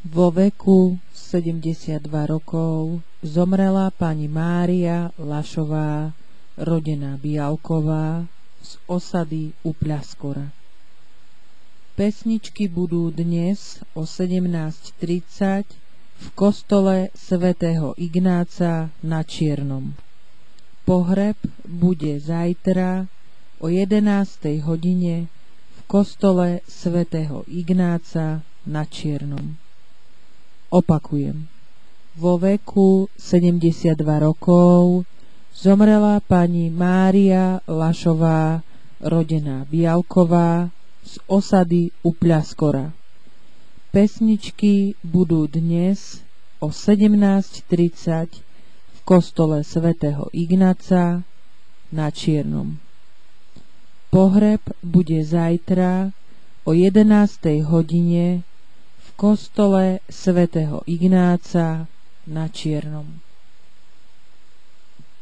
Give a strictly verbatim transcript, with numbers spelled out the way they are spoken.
Vo veku sedemdesiatdva rokov zomrela pani Mária Lašová, rodená Bialková, z osady u Pľaskora. Pesničky budú dnes o sedemnásť tridsať v kostole svätého Ignáca na Čiernom. Pohreb bude zajtra o jedenástej hodine v kostole svätého Ignáca na Čiernom. Opakujem, vo veku sedemdesiatdva rokov zomrela pani Mária Lašová, rodená Bialková, z osady u Pľaskora. Pesničky budú dnes o sedemnásť tridsať v kostole svätého Ignáca na Čiernom. Pohreb bude zajtra o jedenástej hodine v kostole svätého Ignáca na Čiernom.